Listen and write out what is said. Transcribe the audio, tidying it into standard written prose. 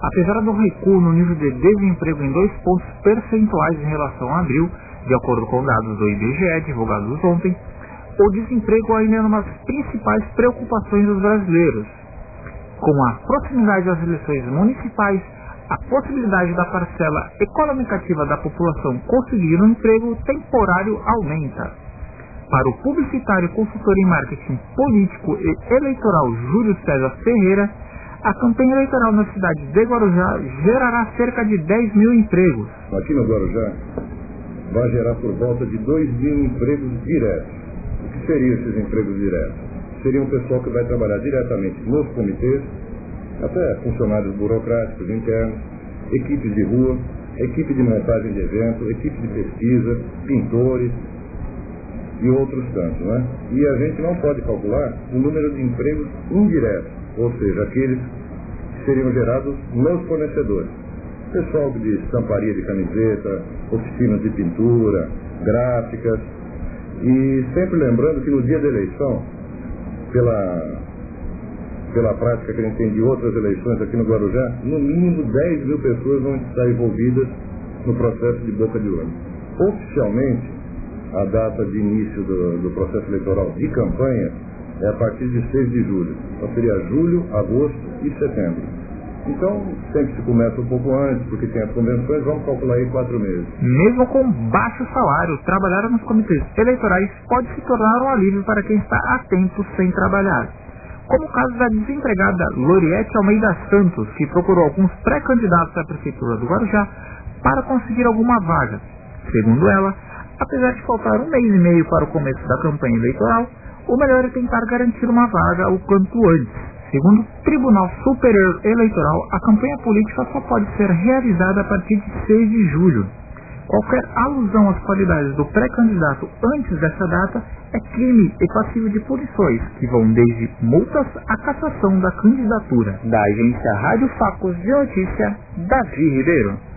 Apesar do recuo no nível de desemprego em 2 pontos percentuais em relação a abril, de acordo com dados do IBGE divulgados ontem, o desemprego ainda é uma das principais preocupações dos brasileiros. Com a proximidade das eleições municipais, a possibilidade da parcela econômica da população conseguir um emprego temporário aumenta. Para o publicitário e consultor em marketing político e eleitoral Júlio César Ferreira, a campanha eleitoral na cidade de Guarujá gerará cerca de 10 mil empregos. Aqui no Guarujá vai gerar por volta de 2 mil empregos diretos. O que seriam esses empregos diretos? Seria um pessoal que vai trabalhar diretamente nos comitês, até funcionários burocráticos internos, equipes de rua, equipe de montagem de evento, equipe de pesquisa, pintores e outros tantos, né? E a gente não pode calcular o número de empregos indiretos, ou seja, aqueles que seriam gerados nos fornecedores. Pessoal de estamparia de camiseta, oficinas de pintura, gráficas, e sempre lembrando que no dia da eleição, pela prática que a gente tem de outras eleições aqui no Guarujá, no mínimo 10 mil pessoas vão estar envolvidas no processo de boca de urna. Oficialmente, a data de início do processo eleitoral de campanha é a partir de 6 de julho. Então seria julho, agosto e setembro. Então, sempre se começa um pouco antes, porque tem as convenções, vamos calcular aí 4 meses. Mesmo com baixo salário, trabalhar nos comitês eleitorais pode se tornar um alívio para quem está a tempo sem trabalhar. Como o caso da desempregada Loriete Almeida Santos, que procurou alguns pré-candidatos à prefeitura do Guarujá para conseguir alguma vaga. Segundo ela, apesar de faltar 1 mês e meio para o começo da campanha eleitoral, o melhor é tentar garantir uma vaga o quanto antes. Segundo o Tribunal Superior Eleitoral, a campanha política só pode ser realizada a partir de 6 de julho. Qualquer alusão às qualidades do pré-candidato antes dessa data é crime e passível de punições, que vão desde multas à cassação da candidatura. Da agência Rádio Facos de Notícia, Davi Ribeiro.